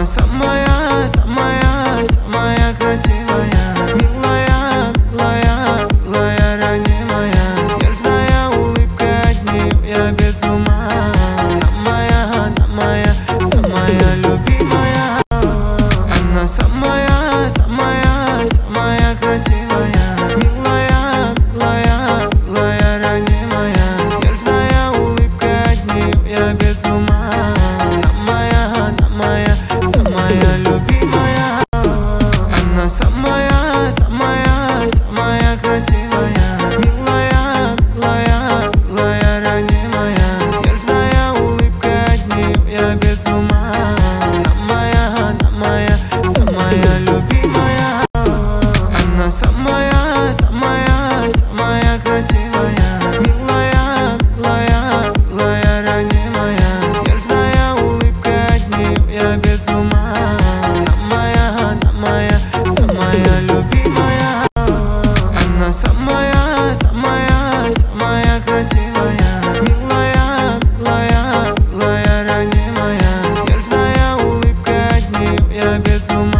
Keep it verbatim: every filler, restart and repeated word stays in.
самая, самая, самая красивая, милая, милая, милая, ранимая, нежная улыбка, от нее я без ума. Она моя, она моя, самая любимая. Она самая, самая, самая красивая, милая, милая, милая, ранимая, нежная улыбка, от нее я без ума. Она моя, она моя, самая любимая. Она самая, самая, самая красивая, милая, милая, милая, ранимая, нежная улыбка, от нее я без ума. Она моя, она моя, самая любимая. Она самая, самая, самая красивая, милая, милая, милая, ранимая, нежная улыбка, от нее я без ума. Она моя, она моя, самая любимая. Она самая, самая, самая красивая, милая, милая, милая, ранимая, нежная улыбка, от нее я без ума.